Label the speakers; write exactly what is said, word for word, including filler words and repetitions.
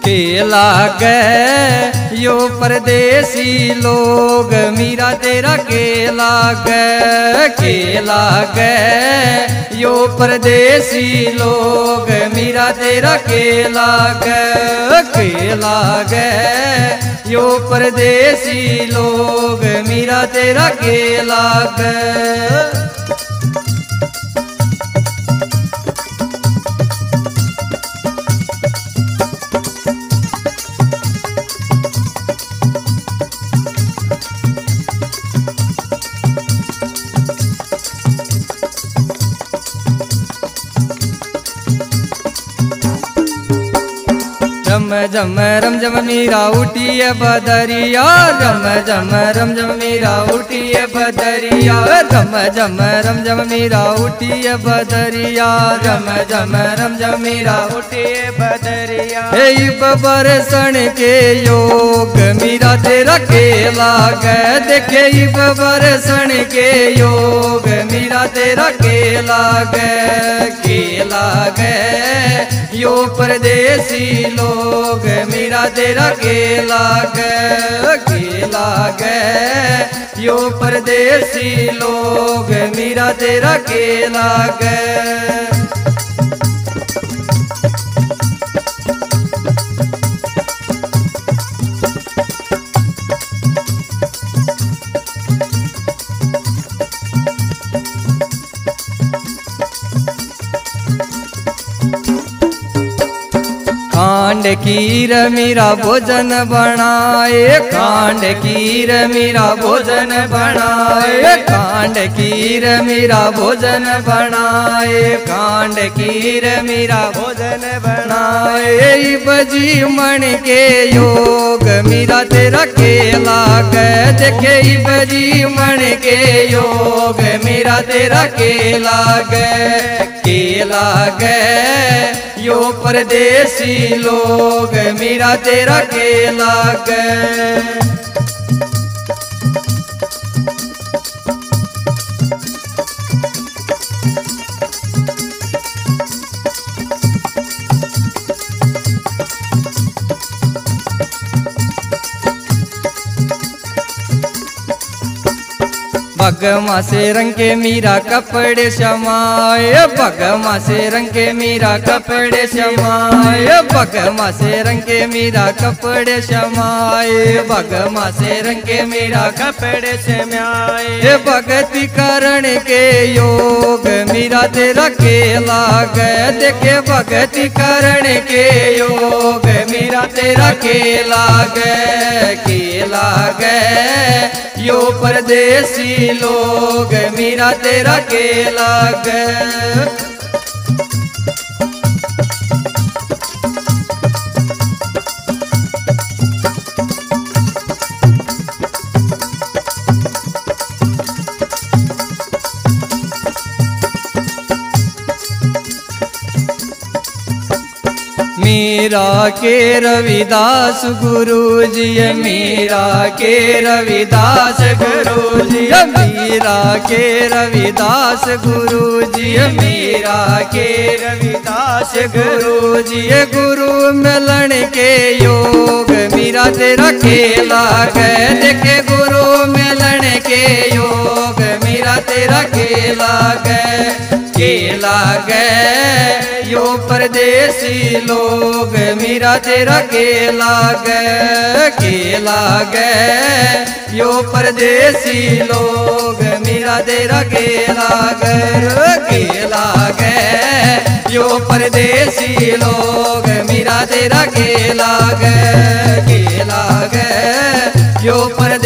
Speaker 1: के लागे यो परदेसी लोग मीरा तेरा के लागे के लागे यो परदेसी लोग मीरा तेरा के लागे के लागे यो परदेसी लोग मीरा तेरा के लागे। रम जम रम जम मीरा उठिए बदरिया रम जम रम जम मीरा उठिए बदरिया रम जम रम जम मीरा उठिए बदरिया रम जम रम जम मीरा उठिए बदरिया। हे बरसन के योग मीरा तेरा के लागे देखे बरसन के योग मीरा तेरा के लागे के लागे यो परदेसी लोग मीरा तेरा के लागे के लागे यो परदेसी लोग मीरा तेरा के लागे। कांड कीर मीरा भोजन बनाए कांड कीर मीरा भोजन बनाए कांड कीर मीरा भोजन बनाए कांड कीर मीरा भोजन बनाए। बजी मन के योग मीरा तेरा के लागे देखे बजी मन के योग मीरा तेरा के लागे के लागे यो परदेसी लोग मीरा तेरा के लागे। भगमा से रंग के मीरा कपड़े शमाए भगमा से रंग के मीरा कपड़े शमाए भगमा से रंग के मीरा कपड़े शमाए भगमा से रंग के मीरा कपड़े शमाए। भक्ति करण के योग मीरा तेरा के लागे देखे भक्ति करण के योग मीरा तेरा के लागे के लागे यो परदेसी लोग मीरा तेरा के लागे। मीरा के रविदास गुरु जी मीरा के रविदास गुरु जी मीरा के रविदास गुरु जी मीरा के रविदास गुरु जी गुरु मिलन के योग मीरा तेरा के लागे देखे गुरु मिलन के योग मीरा तेरा के लागे के लागे यो परदेसी लोग मीरा तेरा के लागे के लागे यो परदेसी लोग मीरा तेरा के लागे के लागे यो परदेसी लोग मीरा तेरा के लागे के लागे यो पर